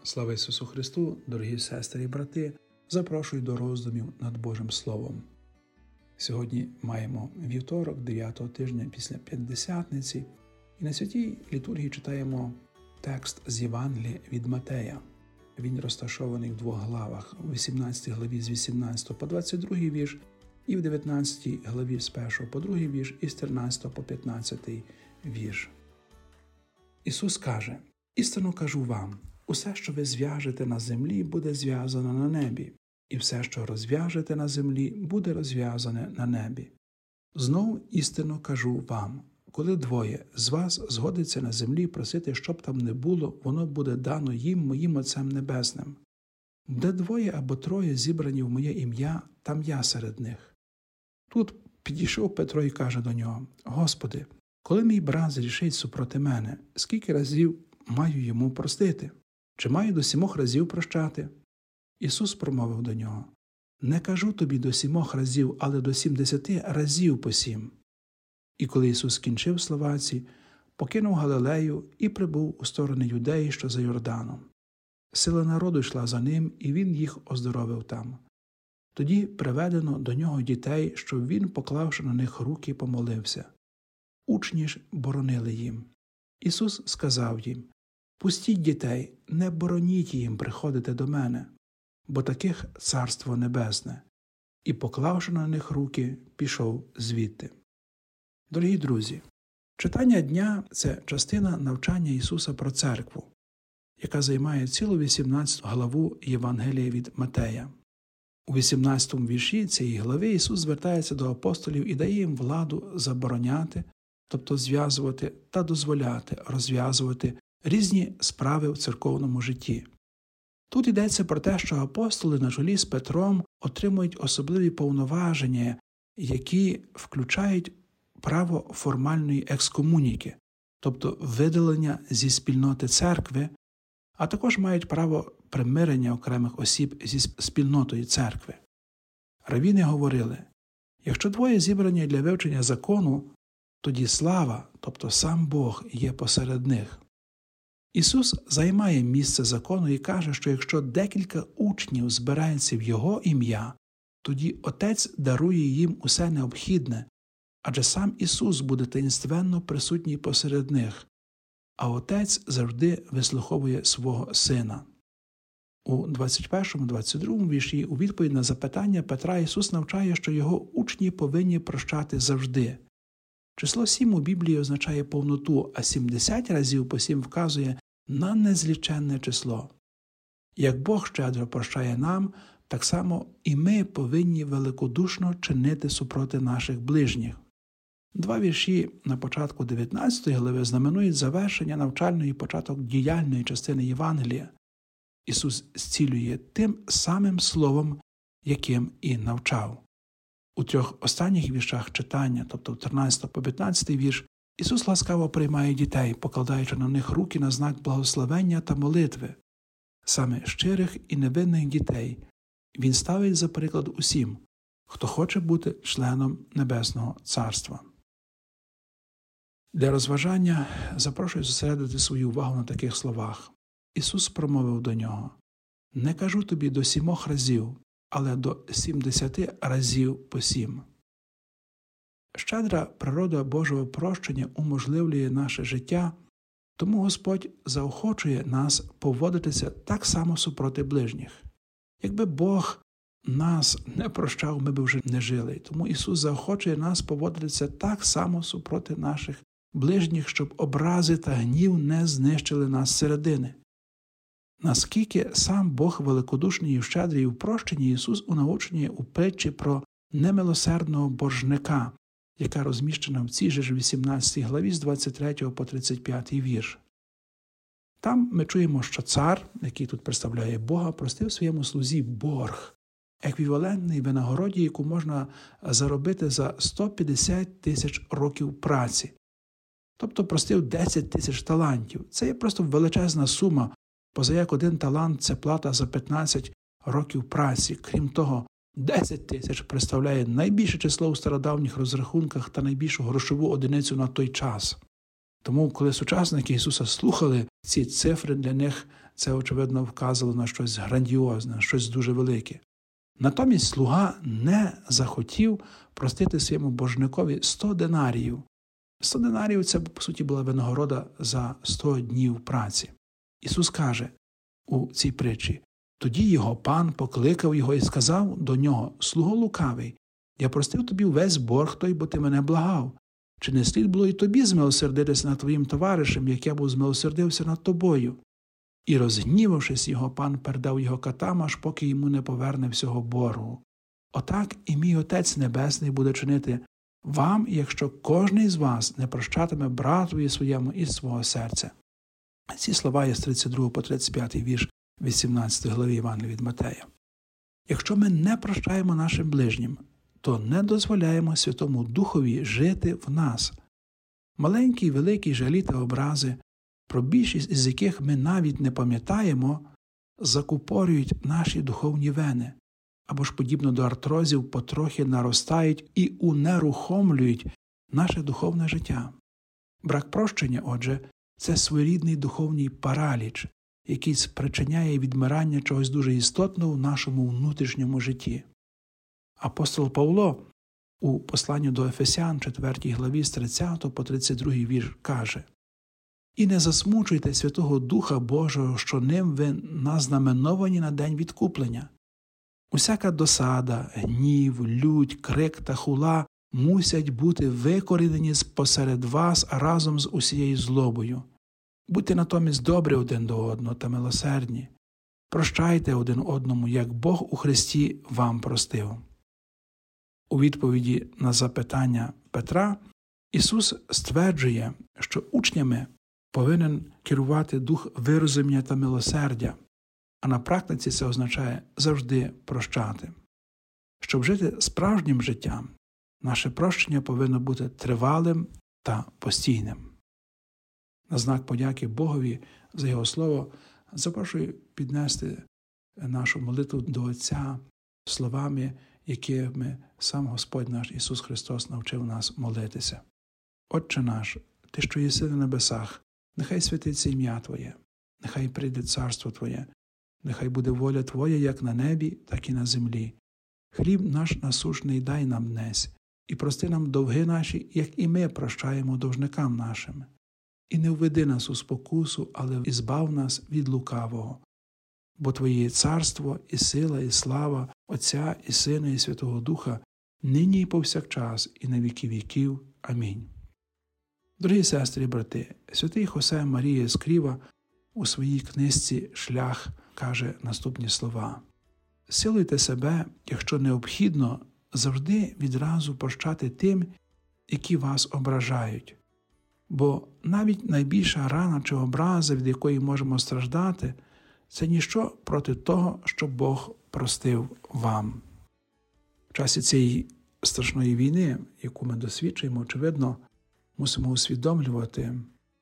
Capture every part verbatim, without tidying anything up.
Слава Ісусу Христу, дорогі сестри і брати, запрошую до роздумів над Божим Словом. Сьогодні маємо вівторок, дев'ятого тижня після П'ятдесятниці, і на святій літургії читаємо текст з Євангелія від Матея. Він розташований в двох главах, у вісімнадцятій главі з вісімнадцятого по двадцять другий вірш, і в дев'ятнадцятій главі з першого по другий вірш, і з тринадцятого по п'ятнадцятий вірш. Ісус каже: «Істинно кажу вам, усе, що ви зв'яжете на землі, буде зв'язано на небі, і все, що розв'яжете на землі, буде розв'язане на небі. Знов істинно кажу вам, коли двоє з вас згодиться на землі просити, щоб там не було, воно буде дано їм моїм Отцем Небесним. Де двоє або троє зібрані в моє ім'я, там я серед них». Тут підійшов Петро і каже до нього: «Господи, коли мій брат зрішить супроти мене, скільки разів маю йому простити? Чи маю до сімох разів прощати?» Ісус промовив до нього: «Не кажу тобі до сімох разів, але до сімдесяти разів по сім». І коли Ісус скінчив слова ці, покинув Галилею і прибув у сторони Юдеї, що за Йорданом. Сила народу йшла за ним, і він їх оздоровив там. Тоді приведено до нього дітей, щоб він, поклавши на них руки, помолився. Учні ж боронили їм. Ісус сказав їм: «Пустіть дітей, не бороніть їм приходити до мене, бо таких Царство Небесне». І, поклавши на них руки, пішов звідти. Дорогі друзі, читання дня – це частина навчання Ісуса про церкву, яка займає цілу вісімнадцяту главу Євангелія від Матея. У вісімнадцятому вірші цієї глави Ісус звертається до апостолів і дає їм владу забороняти, тобто зв'язувати, та дозволяти розв'язувати різні справи в церковному житті. Тут йдеться про те, що апостоли на чолі з Петром отримують особливі повноваження, які включають право формальної екскомуніки, тобто видалення зі спільноти церкви, а також мають право примирення окремих осіб зі спільнотою церкви. Раввіни говорили: якщо двоє зібрані для вивчення закону, тоді слава, тобто сам Бог, є посеред них. Ісус займає місце закону і каже, що якщо декілька учнів збирається в Його ім'я, тоді Отець дарує їм усе необхідне, адже сам Ісус буде таїнственно присутній посеред них, а Отець завжди вислуховує свого Сина. У двадцять першому - двадцять другому вірші у відповідь на запитання Петра Ісус навчає, що Його учні повинні прощати завжди. Число сім у Біблії означає повноту, а сімдесят разів по сім вказує на незліченне число. Як Бог щедро прощає нам, так само і ми повинні великодушно чинити супроти наших ближніх. Два вірші на початку дев'ятнадцятої глави знаменують завершення навчальної і початок діяльної частини Євангелія. Ісус зцілює тим самим словом, яким і навчав. У трьох останніх віршах читання, тобто в тринадцятому по п'ятнадцятий вірш, Ісус ласкаво приймає дітей, покладаючи на них руки на знак благословення та молитви. Саме щирих і невинних дітей Він ставить за приклад усім, хто хоче бути членом Небесного Царства. Для розважання запрошую зосередити свою увагу на таких словах. Ісус промовив до нього: «Не кажу тобі до сімох разів, але до сімдесяти разів по сім». Щедра природа Божого прощення уможливлює наше життя, тому Господь заохочує нас поводитися так само супроти ближніх. Якби Бог нас не прощав, ми б вже не жили. Тому Ісус заохочує нас поводитися так само супроти наших ближніх, щоб образи та гнів не знищили нас зсередини. Наскільки сам Бог великодушний і щедрий у прощенні, Ісус унаочнює у притчі про немилосердного боржника, яка розміщена в цій же ж вісімнадцятій главі з двадцять третього по тридцять п'ятий вірш. Там ми чуємо, що цар, який тут представляє Бога, простив своєму слузі борг, еквівалентний винагороді, яку можна заробити за сто п'ятдесят тисяч років праці. Тобто простив десять тисяч талантів. Це є просто величезна сума, позаяк один талант – це плата за п'ятнадцять років праці. Крім того, десять тисяч представляє найбільше число у стародавніх розрахунках та найбільшу грошову одиницю на той час. Тому, коли сучасники Ісуса слухали ці цифри, для них це, очевидно, вказувало на щось грандіозне, щось дуже велике. Натомість слуга не захотів простити своєму боржникові сто динаріїв. сто динаріїв – це, по суті, була винагорода за сто днів праці. Ісус каже у цій притчі: «Тоді його пан покликав його і сказав до нього: слуго лукавий, я простив тобі весь борг той, бо ти мене благав. Чи не слід було і тобі змилосердитися над твоїм товаришем, як я був змилосердився над тобою?» І, розгнівавшись, його пан передав його катам, аж поки йому не поверне всього боргу. Отак і мій Отець Небесний буде чинити вам, якщо кожний з вас не прощатиме братові своєму із свого серця. Ці слова є з тридцять другого по тридцять п'ятий вірш вісімнадцятої глави Євангелія від Матея. Якщо ми не прощаємо нашим ближнім, то не дозволяємо Святому Духові жити в нас. Маленькі й великі жалі та образи, про більшість із яких ми навіть не пам'ятаємо, закупорюють наші духовні вени, або ж, подібно до артрозів, потрохи наростають і унерухомлюють наше духовне життя. Брак прощення, отже, це своєрідний духовний параліч, який спричиняє відмирання чогось дуже істотного в нашому внутрішньому житті. Апостол Павло у посланні до Ефесян, четвертій главі, з тридцятого по тридцять другий вірш, каже: «І не засмучуйте Святого Духа Божого, що ним ви назнаменовані на день відкуплення. Усяка досада, гнів, лють, крик та хула мусять бути викорінені посеред вас разом з усією злобою. Будьте натомість добрі один до одного та милосердні. Прощайте один одному, як Бог у Христі вам простив». У відповіді на запитання Петра Ісус стверджує, що учнями повинен керувати дух вирозуміння та милосердя, а на практиці це означає завжди прощати. Щоб жити справжнім життям, наше прощення повинно бути тривалим та постійним. На знак подяки Богові за Його Слово запрошую піднести нашу молитву до Отця словами, якими сам Господь наш Ісус Христос навчив нас молитися. «Отче наш, Ти, що єси на небесах, нехай святиться ім'я Твоє, нехай прийде царство Твоє, нехай буде воля Твоя як на небі, так і на землі. Хліб наш насущний дай нам днес, і прости нам довги наші, як і ми прощаємо должникам нашим. І не введи нас у спокусу, але ізбав нас від лукавого. Бо Твоє є царство, і сила, і слава Отця, і Сина, і Святого Духа, нині і повсякчас, і на віки віків. Амінь». Дорогі сестри і брати, святий Хосе Марія Ескріва у своїй книжці «Шлях» каже наступні слова: «Силуйте себе, якщо необхідно, завжди відразу прощати тим, які вас ображають. Бо навіть найбільша рана чи образа, від якої можемо страждати, це ніщо проти того, що Бог простив вам». В часі цієї страшної війни, яку ми досвідчуємо, очевидно, мусимо усвідомлювати,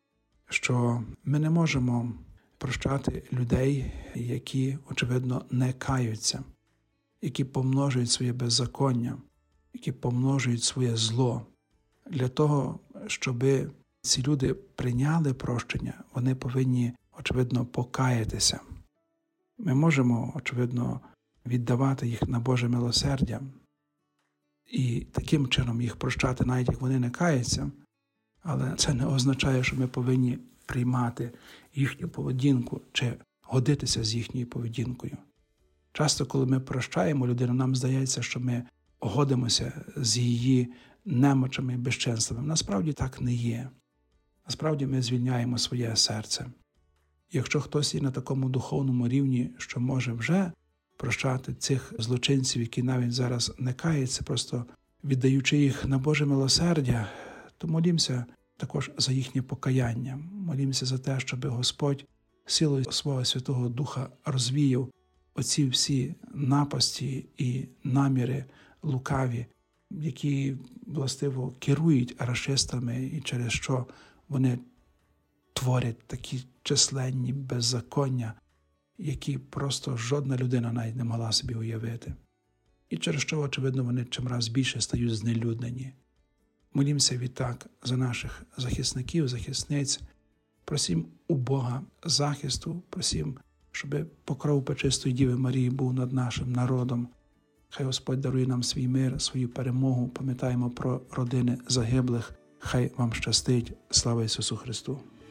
що ми не можемо прощати людей, які, очевидно, не каються, які помножують своє беззаконня, які помножують своє зло. Для того, щоб ці люди прийняли прощення, вони повинні, очевидно, покаятися. Ми можемо, очевидно, віддавати їх на Боже милосердя і таким чином їх прощати, навіть як вони не каються, але це не означає, що ми повинні приймати їхню поведінку чи годитися з їхньою поведінкою. Часто, коли ми прощаємо людину, нам здається, що ми годимося з її немочами і безчинствами. Насправді так не є. Насправді ми звільняємо своє серце. Якщо хтось є на такому духовному рівні, що може вже прощати цих злочинців, які навіть зараз не каються, просто віддаючи їх на Боже милосердя, то молімося також за їхнє покаяння. Молімося за те, щоб Господь силою свого Святого Духа розвіяв оці всі напасті і наміри лукаві, які, властиво, керують рашистами і через що вони творять такі численні беззаконня, які просто жодна людина навіть не могла собі уявити. І через що, очевидно, вони чимраз більше стають знелюднені. Молімося відтак за наших захисників, захисниць. Просім у Бога захисту, просім, щоб покров Пречистої Діви Марії був над нашим народом. Хай Господь дарує нам свій мир, свою перемогу. Пам'ятаємо про родини загиблих. Хай вам щастить. Слава Ісусу Христу!